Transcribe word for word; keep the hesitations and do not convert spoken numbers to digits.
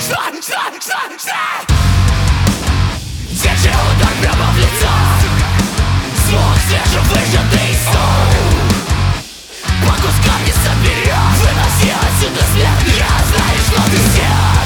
что, что, что, что? Держи удар прямо в лицо. Звук свежий выжатый сон. По кускам не соберешь. Выноси отсюда смерть. Я знаю, что ты здесь.